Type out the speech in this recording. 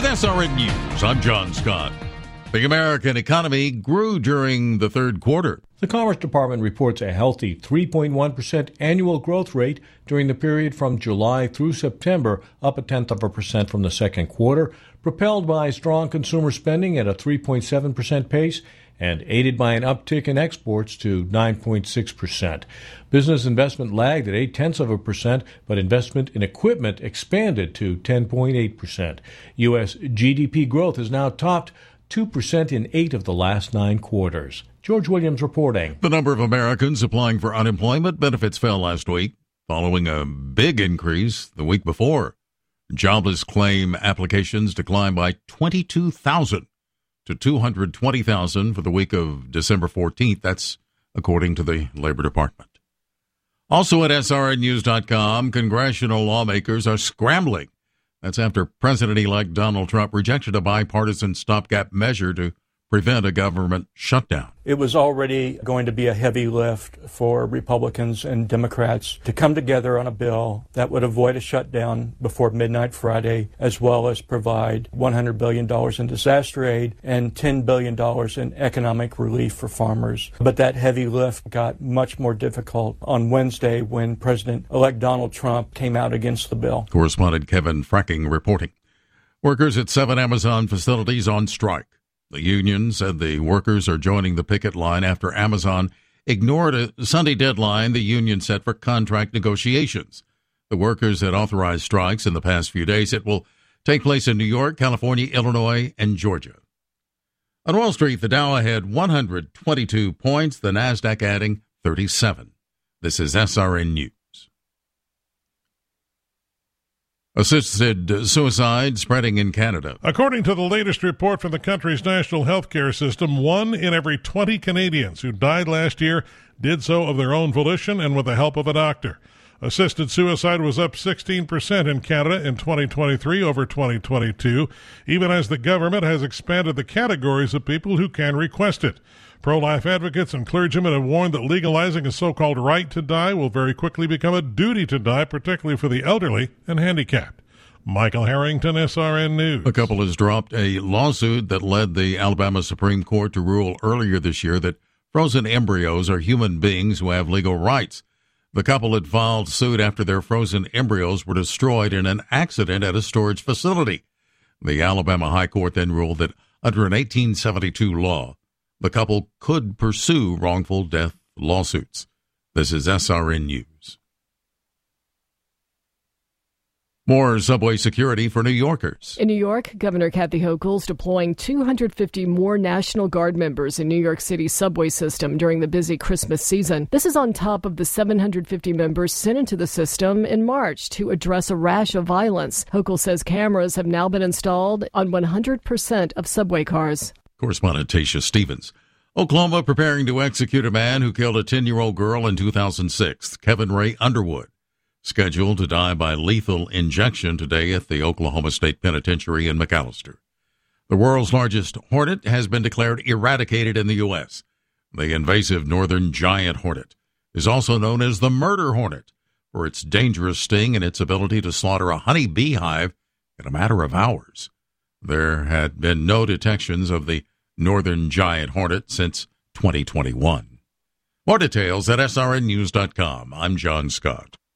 SRN News, I'm John Scott. The American economy grew during the third quarter. The Commerce Department reports a healthy 3.1% annual growth rate during the period from July through September, up 0.1% from the second quarter, propelled by strong consumer spending at a 3.7% pace and aided by an uptick in exports to 9.6%. Business investment lagged at 0.8%, but investment in equipment expanded to 10.8%. U.S. GDP growth has now topped 2% in 8 of the last 9 quarters. George Williams reporting. The number of Americans applying for unemployment benefits fell last week, following a big increase the week before. Jobless claim applications declined by 22,000 to 220,000 for the week of December 14th. That's according to the Labor Department. Also at srnnews.com, congressional lawmakers are scrambling. That's after President-elect Donald Trump rejected a bipartisan stopgap measure to prevent a government shutdown. It was already going to be a heavy lift for Republicans and Democrats to come together on a bill that would avoid a shutdown before midnight Friday, as well as provide $100 billion in disaster aid and $10 billion in economic relief for farmers. But that heavy lift got much more difficult on Wednesday when President-elect Donald Trump came out against the bill. Correspondent Kevin Fracking reporting. Workers at 7 Amazon facilities on strike. The union said the workers are joining the picket line after Amazon ignored a Sunday deadline the union set for contract negotiations. The workers had authorized strikes in the past few days. It will take place in New York, California, Illinois, and Georgia. On Wall Street, the Dow had 122 points, the Nasdaq adding 37. This is SRN News. Assisted suicide spreading in Canada. According to the latest report from the country's national health care system, 1 in every 20 Canadians who died last year did so of their own volition and with the help of a doctor. Assisted suicide was up 16% in Canada in 2023 over 2022, even as the government has expanded the categories of people who can request it. Pro-life advocates and clergymen have warned that legalizing a so-called right to die will very quickly become a duty to die, particularly for the elderly and handicapped. Michael Harrington, SRN News. A couple has dropped a lawsuit that led the Alabama Supreme Court to rule earlier this year that frozen embryos are human beings who have legal rights. The couple had filed suit after their frozen embryos were destroyed in an accident at a storage facility. The Alabama High Court then ruled that under an 1872 law, the couple could pursue wrongful death lawsuits. This is SRN News. More subway security for New Yorkers. In New York, Governor Kathy Hochul's deploying 250 more National Guard members in New York City's subway system during the busy Christmas season. This is on top of the 750 members sent into the system in March to address a rash of violence. Hochul says cameras have now been installed on 100% of subway cars. Correspondent Tasha Stevens. Oklahoma preparing to execute a man who killed a 10-year-old girl in 2006, Kevin Ray Underwood. Scheduled to die by lethal injection today at the Oklahoma State Penitentiary in McAlester. The world's largest hornet has been declared eradicated in the U.S. The invasive northern giant hornet is also known as the murder hornet for its dangerous sting and its ability to slaughter a honey bee hive in a matter of hours. There had been no detections of the northern giant hornet since 2021. More details at srnnews.com. I'm John Scott.